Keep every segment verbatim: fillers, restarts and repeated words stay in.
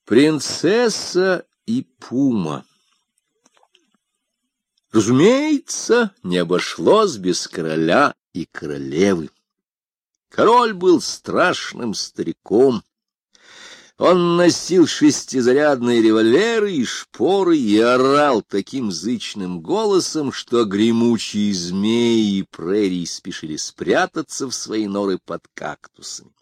Принцесса и пума. Разумеется, не обошлось без короля и королевы. Король был страшным стариком. Он носил шестизарядные револьверы и шпоры и орал таким зычным голосом, что гремучие змеи и прерий спешили спрятаться в свои норы под кактусами.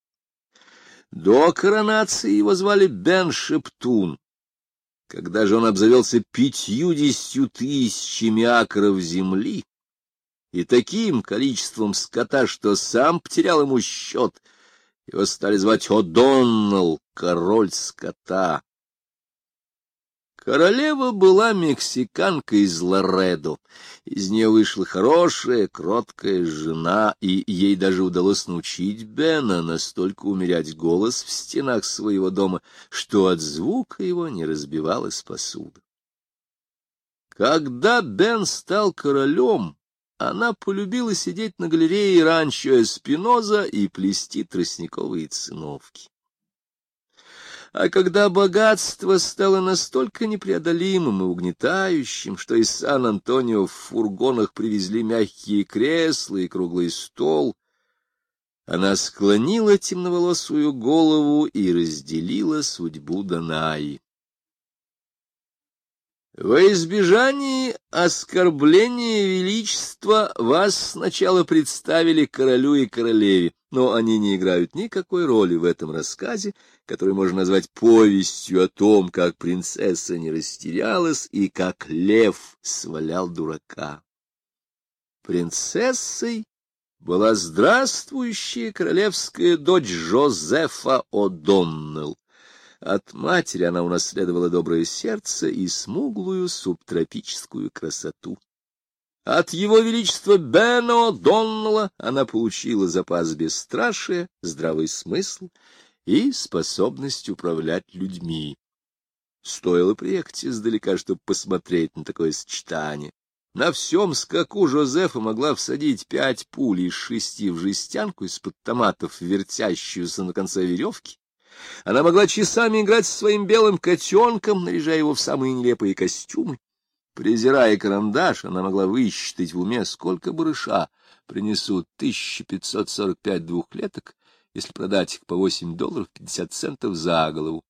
До коронации его звали Бен-Шептун. Когда же он обзавелся пятьюдесятью тысячами акров земли и таким количеством скота, что сам потерял ему счет, его стали звать О'Доннелл, король скота. Королева была мексиканка из Ларедо. Из нее вышла хорошая, кроткая жена, и ей даже удалось научить Бена настолько умерять голос в стенах своего дома, что от звука его не разбивалась посуда. Когда Бен стал королем, она полюбила сидеть на галерее ранчо Эспиноза и плести тростниковые циновки. А когда богатство стало настолько непреодолимым и угнетающим, что из Сан-Антонио в фургонах привезли мягкие кресла и круглый стол, она склонила темноволосую голову и разделила судьбу Данаи. Во избежании оскорбления величества вас сначала представили королю и королеве, но они не играют никакой роли в этом рассказе, который можно назвать повестью о том, как принцесса не растерялась и как лев свалял дурака. Принцессой была здравствующая королевская дочь Жозефа О'Доннелл. От матери она унаследовала доброе сердце и смуглую субтропическую красоту. От его величества Бена О'Доннелла она получила запас бесстрашия, здравый смысл и способность управлять людьми. Стоило приехать издалека, чтобы посмотреть на такое сочетание. На всем скаку Жозефа могла всадить пять пуль из шести в жестянку из-под томатов, вертящуюся на конце веревки. Она могла часами играть со своим белым котенком, наряжая его в самые нелепые костюмы. Презирая карандаш, она могла высчитать в уме, сколько барыша принесут тысяча пятьсот сорок пять двухлеток, если продать их по восемь долларов пятьдесят центов за голову.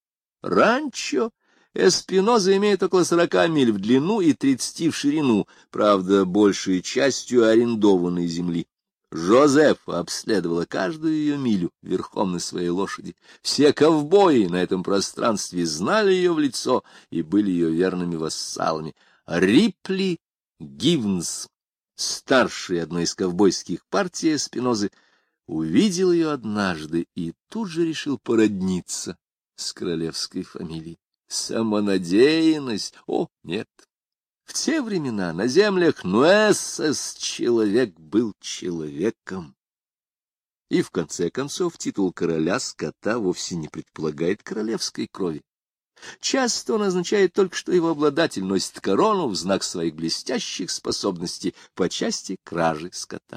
Ранчо Эспиноза имеет около сорока миль в длину и тридцати в ширину, правда, большей частью арендованной земли. Жозефа обследовала каждую ее милю верхом на своей лошади. Все ковбои на этом пространстве знали ее в лицо и были ее верными вассалами. Рипли Гивнс, старший одной из ковбойских партий Эспинозы, увидел ее однажды и тут же решил породниться с королевской фамилией. Самонадеянность? О, нет! В те времена на землях Нуэссес человек был человеком. И, в конце концов, титул короля скота вовсе не предполагает королевской крови. Часто он означает только, что его обладатель носит корону в знак своих блестящих способностей по части кражи скота.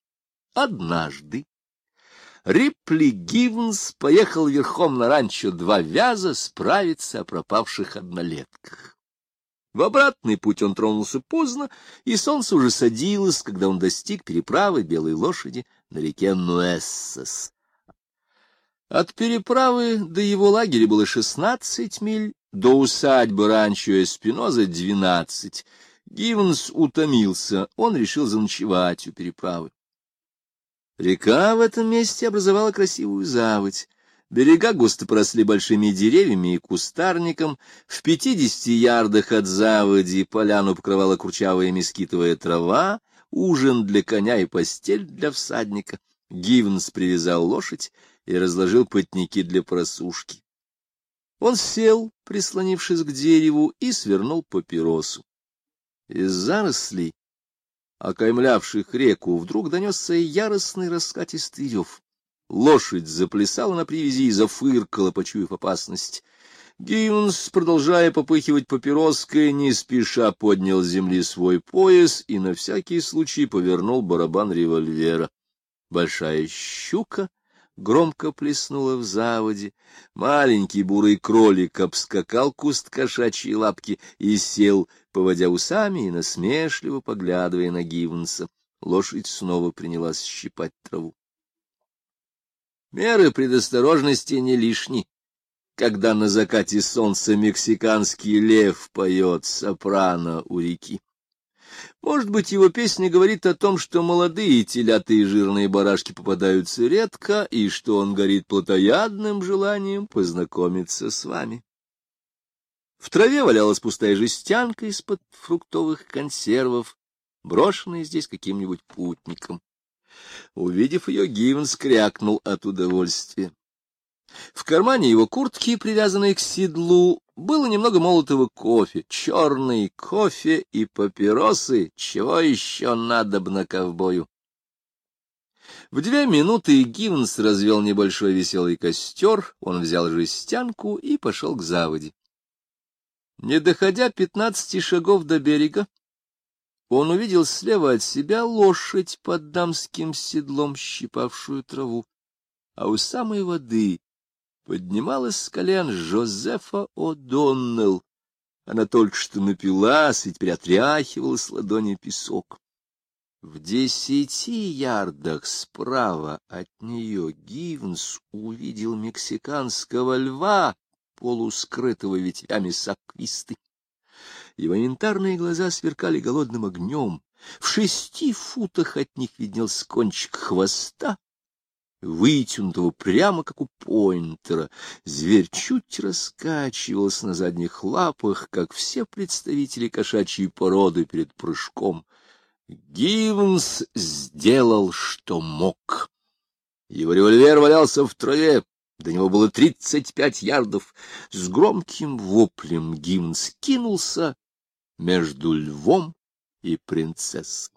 Однажды Рипли Гивнс поехал верхом на ранчо Два Вяза справиться о пропавших однолетках. В обратный путь он тронулся поздно, и солнце уже садилось, когда он достиг переправы Белой лошади на реке Нуэссес. От переправы до его лагеря было шестнадцать миль, до усадьбы ранчо Эспиноза — двенадцать. Гивнс утомился, он решил заночевать у переправы. Река в этом месте образовала красивую заводь. Берега густо поросли большими деревьями и кустарником. В пятидесяти ярдах от заводи поляну покрывала курчавая мескитовая трава, ужин для коня и постель для всадника. Гивнс привязал лошадь и разложил потники для просушки. Он сел, прислонившись к дереву, и свернул папиросу. Из зарослей, окаймлявших реку, вдруг донесся яростный раскатистый рев. Лошадь заплясала на привязи и зафыркала, почуяв опасность. Гивнс, продолжая попыхивать папироской, не спеша поднял с земли свой пояс и на всякий случай повернул барабан револьвера. Большая щука громко плеснула в заводе. Маленький бурый кролик обскакал куст кошачьей лапки и сел, поводя усами и насмешливо поглядывая на Гивенса. Лошадь снова принялась щипать траву. Меры предосторожности не лишни, когда на закате солнца мексиканский лев поет сопрано у реки. Может быть, его песня говорит о том, что молодые телята и жирные барашки попадаются редко, и что он горит плотоядным желанием познакомиться с вами. В траве валялась пустая жестянка из-под фруктовых консервов, брошенная здесь каким-нибудь путником. Увидев ее, Гивенс крякнул от удовольствия. В кармане его куртки, привязанной к седлу, было немного молотого кофе, черный кофе и папиросы, чего еще надобно ковбою. В две минуты Гивенс развел небольшой веселый костер, он взял жестянку и пошел к заводе. Не доходя пятнадцати шагов до берега, он увидел слева от себя лошадь под дамским седлом, щипавшую траву, а у самой воды поднималась с колен Жозефа О'Доннелл. Она только что напилась и теперь отряхивала с ладони песок. В десяти ярдах справа от нее Гивенс увидел мексиканского льва, полускрытого ветвями саквисты. Его янтарные глаза сверкали голодным огнем. В шести футах от них виднелся кончик хвоста, вытянутого прямо как у пойнтера. Зверь чуть раскачивался на задних лапах, как все представители кошачьей породы перед прыжком. Гивенс сделал, что мог. Его револьвер валялся в траве. До него было тридцать пять ярдов. С громким воплем Гивенс кинулся между львом и принцессой.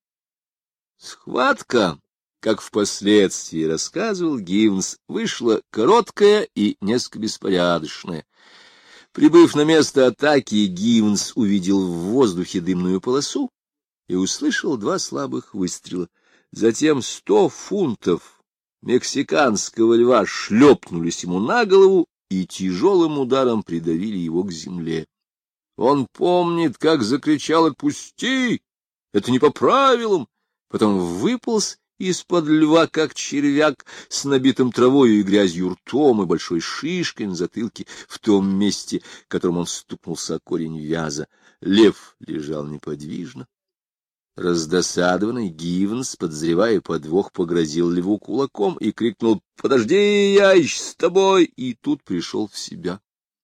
Схватка, как впоследствии рассказывал Гивенс, вышла короткая и несколько беспорядочная. Прибыв на место атаки, Гивенс увидел в воздухе дымную полосу и услышал два слабых выстрела. Затем сто фунтов мексиканского льва шлепнулись ему на голову и тяжелым ударом придавили его к земле. Он помнит, как закричал: «Отпусти! Это не по правилам!» Потом выполз из-под льва, как червяк, с набитым травою и грязью ртом и большой шишкой на затылке в том месте, которым он стукнулся о корень вяза. Лев лежал неподвижно. Раздосадованный Гивенс, подозревая подвох, погрозил льву кулаком и крикнул: «Подожди, я еще с тобой!» И тут пришел в себя.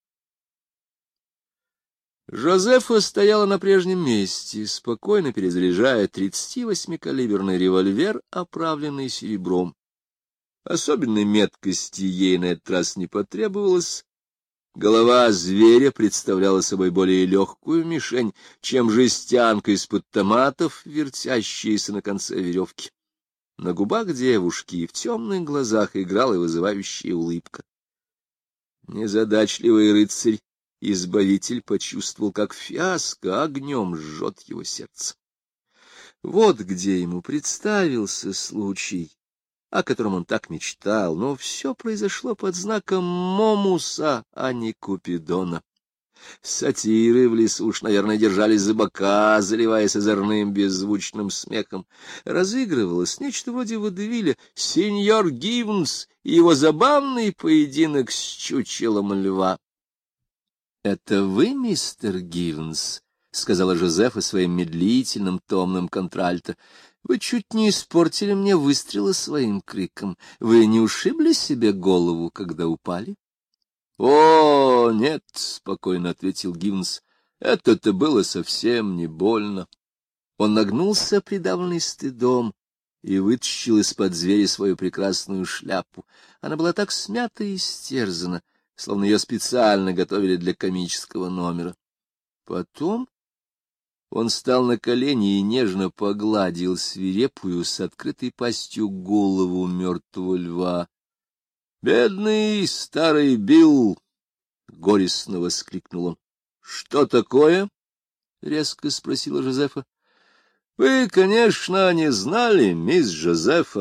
Жозефа стояла на прежнем месте, спокойно перезаряжая тридцативосьмикалиберный револьвер, оправленный серебром. Особенной меткости ей на этот раз не потребовалось. Голова зверя представляла собой более легкую мишень, чем жестянка из-под томатов, вертящаяся на конце веревки. На губах девушки и в темных глазах играла вызывающая улыбка. Незадачливый рыцарь, избавитель, почувствовал, как фиаско огнем жжет его сердце. Вот где ему представился случай, о котором он так мечтал, но все произошло под знаком Момуса, а не Купидона. Сатиры в лесу уж, наверное, держались за бока, заливаясь озорным беззвучным смехом. Разыгрывалось нечто вроде водевиля «Сеньор Гивенс» и его забавный поединок с чучелом льва. — Это вы, мистер Гивенс? — сказала Жозефа своим медлительным томным контральто. — Вы чуть не испортили мне выстрелы своим криком. Вы не ушибли себе голову, когда упали? — О, нет, — спокойно ответил Гивенс, — это-то было совсем не больно. Он нагнулся, придавленный стыдом, и вытащил из-под зверя свою прекрасную шляпу. Она была так смята и истерзана, словно ее специально готовили для комического номера. Потом он встал на колени и нежно погладил свирепую с открытой пастью голову мертвого льва. — Бедный старый Билл! — горестно воскликнул он. — Что такое? — резко спросила Жозефа. — Вы, конечно, не знали, мисс Жозефа.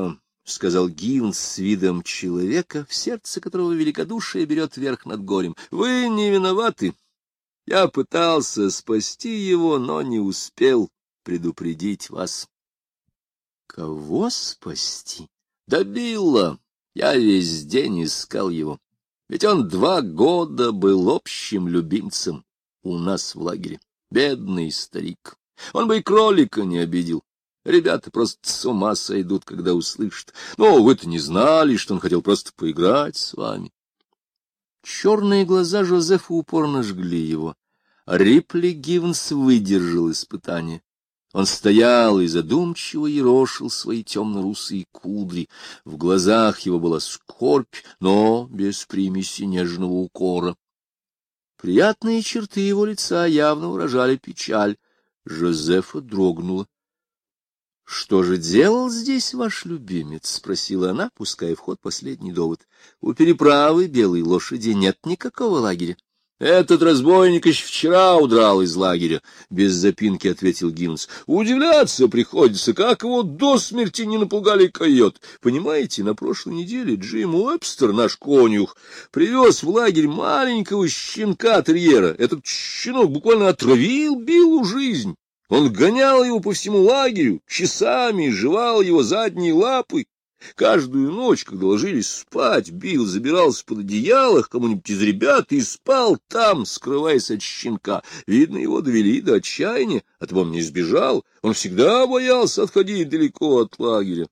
сказал Гивенс с видом человека, в сердце которого великодушие берет верх над горем. — Вы не виноваты. Я пытался спасти его, но не успел предупредить вас. — Кого спасти? — Да Билла. Я весь день искал его. Ведь он два года был общим любимцем у нас в лагере. Бедный старик. Он бы и кролика не обидел. Ребята просто с ума сойдут, когда услышат. Но вы-то не знали, что он хотел просто поиграть с вами. Черные глаза Жозефа упорно жгли его. Рипли Гивенс выдержал испытание. Он стоял и задумчиво ерошил свои темно-русые кудри. В глазах его была скорбь, но без примеси нежного укора. Приятные черты его лица явно выражали печаль. Жозефа дрогнула. — Что же делал здесь ваш любимец? — спросила она, пуская в ход последний довод. — У переправы белой лошади нет никакого лагеря. — Этот разбойник еще вчера удрал из лагеря, — без запинки ответил Гивенс. — Удивляться приходится, как его до смерти не напугали койот. Понимаете, на прошлой неделе Джим Уэбстер, наш конюх, привез в лагерь маленького щенка-терьера. Этот щенок буквально отравил Биллу жизнь. Он гонял его по всему лагерю, часами жевал его задние лапы. Каждую ночь, когда ложились спать, Билл забирался под одеяло к кому-нибудь из ребят и спал там, скрываясь от щенка. Видно, его довели до отчаяния, а то он не сбежал. Он всегда боялся отходить далеко от лагеря.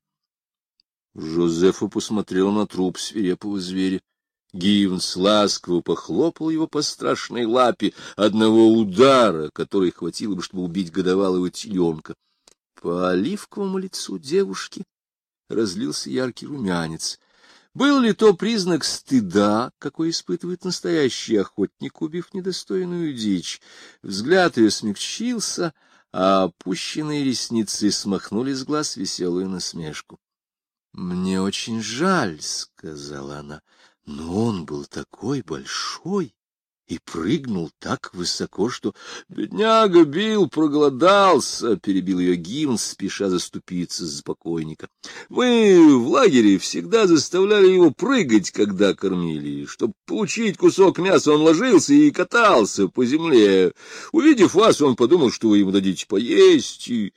Жозефа посмотрел на труп свирепого зверя. Гивенс ласково похлопал его по страшной лапе, одного удара, который хватило бы, чтобы убить годовалого теленка. По оливковому лицу девушки разлился яркий румянец. Был ли то признак стыда, какой испытывает настоящий охотник, убив недостойную дичь? Взгляд ее смягчился, а опущенные ресницы смахнули с глаз веселую насмешку. — Мне очень жаль, — сказала она, — но он был такой большой и прыгнул так высоко, что... — Бедняга Билл проголодался, — перебил ее Гивенс, спеша заступиться за покойника. — Мы в лагере всегда заставляли его прыгать, когда кормили. Чтобы получить кусок мяса, он ложился и катался по земле. Увидев вас, он подумал, что вы ему дадите поесть, и...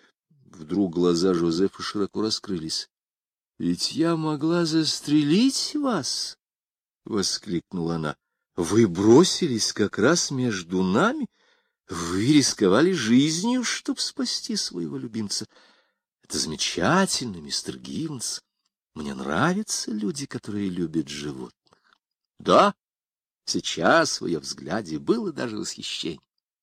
Вдруг глаза Жозефа широко раскрылись. — Ведь я могла застрелить вас! — воскликнула она. — Вы бросились как раз между нами? Вы рисковали жизнью, чтобы спасти своего любимца. Это замечательно, мистер Гивенс. Мне нравятся люди, которые любят животных. Да, сейчас в ее взгляде было даже восхищение.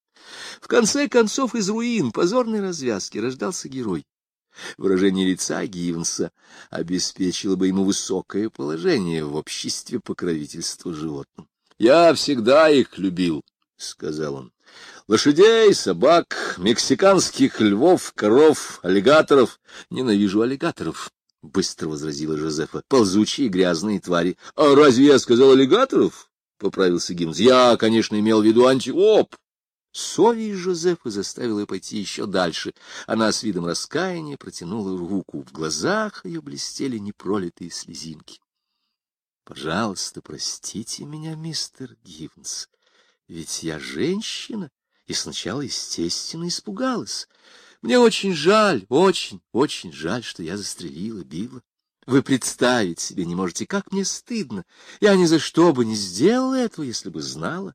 В конце концов, из руин позорной развязки рождался герой. Выражение лица Гивенса обеспечило бы ему высокое положение в обществе покровительства животным. — Я всегда их любил, — сказал он. — Лошадей, собак, мексиканских львов, коров, аллигаторов. — Ненавижу аллигаторов, — быстро возразила Жозефа. — Ползучие грязные твари. — А разве я сказал аллигаторов? — поправился Гивенс. — Я, конечно, имел в виду антилоп. Совесть Жозефа заставила ее пойти еще дальше. Она с видом раскаяния протянула руку. В глазах ее блестели непролитые слезинки. — Пожалуйста, простите меня, мистер Гивенс, ведь я женщина, и сначала, естественно, испугалась. Мне очень жаль, очень, очень жаль, что я застрелила Билла. Вы представить себе не можете, как мне стыдно. Я ни за что бы не сделала этого, если бы знала.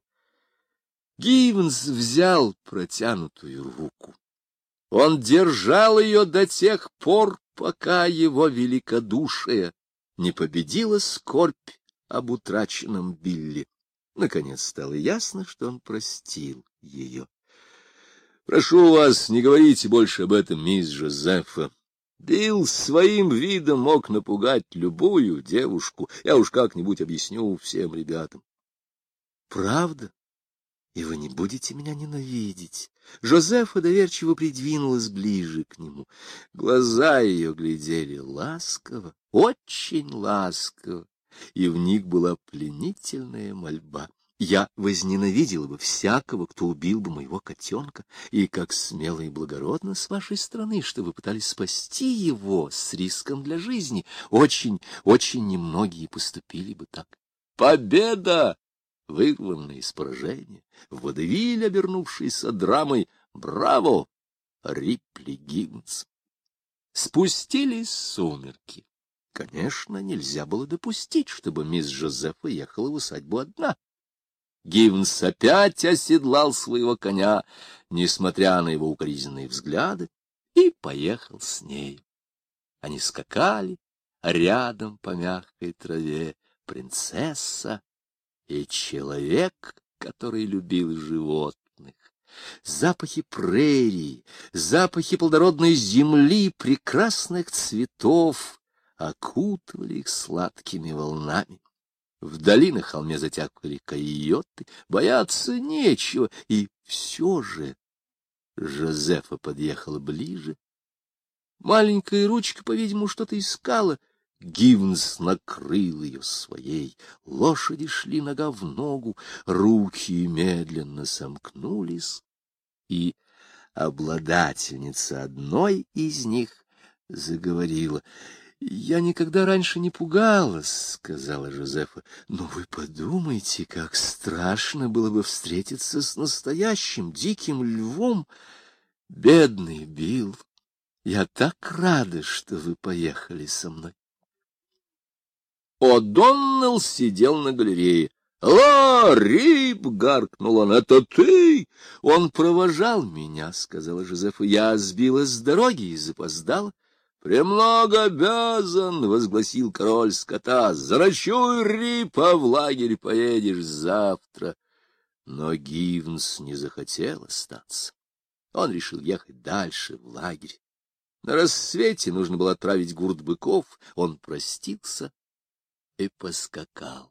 Гивенс взял протянутую руку. Он держал ее до тех пор, пока его великодушие не победило скорбь об утраченном Билле. Наконец стало ясно, что он простил ее. — Прошу вас, не говорите больше об этом, мисс Жозефа. Билл своим видом мог напугать любую девушку. Я уж как-нибудь объясню всем ребятам. — Правда? И вы не будете меня ненавидеть. Жозефа доверчиво придвинулась ближе к нему. Глаза ее глядели ласково, очень ласково, и в них была пленительная мольба. Я возненавидела бы всякого, кто убил бы моего котенка, и как смело и благородно с вашей стороны, что вы пытались спасти его с риском для жизни. Очень, очень немногие поступили бы так. Победа, вырванная из поражения, водевиль, обернувшийся драмой. Браво, Рипли Гивнс! Спустились сумерки. Конечно, нельзя было допустить, чтобы мисс Жозефа ехала в усадьбу одна. Гивнс опять оседлал своего коня, несмотря на его укоризненные взгляды, и поехал с ней. Они скакали рядом по мягкой траве, принцесса и человек, который любил животных. Запахи прерий, запахи плодородной земли, прекрасных цветов окутывали их сладкими волнами. Вдали на холме затягивали койоты, бояться нечего, и все же Жозефа подъехала ближе. Маленькая ручка, по-видимому, что-то искала. Гивнс накрыл ее своей. Лошади шли нога в ногу, руки медленно сомкнулись, и обладательница одной из них заговорила. — Я никогда раньше не пугалась, — сказала Жозефа, — но вы подумайте, как страшно было бы встретиться с настоящим диким львом. Бедный Билл, я так рада, что вы поехали со мной. О'Доннелл сидел на галерее. — Алло, Рип! — гаркнул он. — Это ты? — Он провожал меня, — сказала Жозефа. — Я сбилась с дороги и запоздала. — Премного обязан, — возгласил король скота. — Заночуй, Рип, а в лагерь поедешь завтра. Но Гивнс не захотел остаться. Он решил ехать дальше, в лагерь. На рассвете нужно было отправить гурт быков. Он простился и поскакал.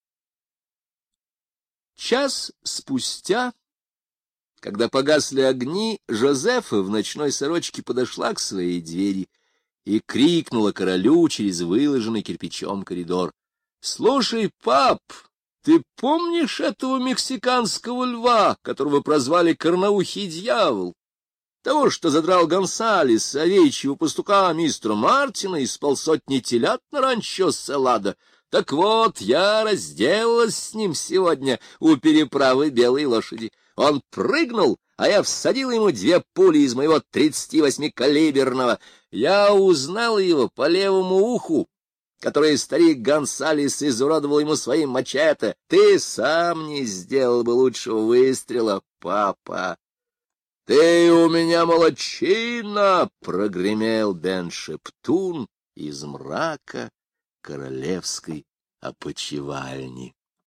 Час спустя, когда погасли огни, Жозефа в ночной сорочке подошла к своей двери и крикнула королю через выложенный кирпичом коридор: — Слушай, пап, ты помнишь этого мексиканского льва, которого прозвали Корноухий дьявол? Того, что задрал Гонсалес, овечьего пастуха мистера Мартина, и с полсотни телят на ранчо Селадо? Так вот, я разделалась с ним сегодня у переправы Белой лошади. Он прыгнул, а я всадил ему две пули из моего тридцативосьмикалиберного. Я узнал его по левому уху, которое старик Гонсалес изуродовал ему своим мачете. Ты сам не сделал бы лучшего выстрела, папа. — Ты у меня молодчина! — прогремел Бен Шептун из мрака королевской опочивальни.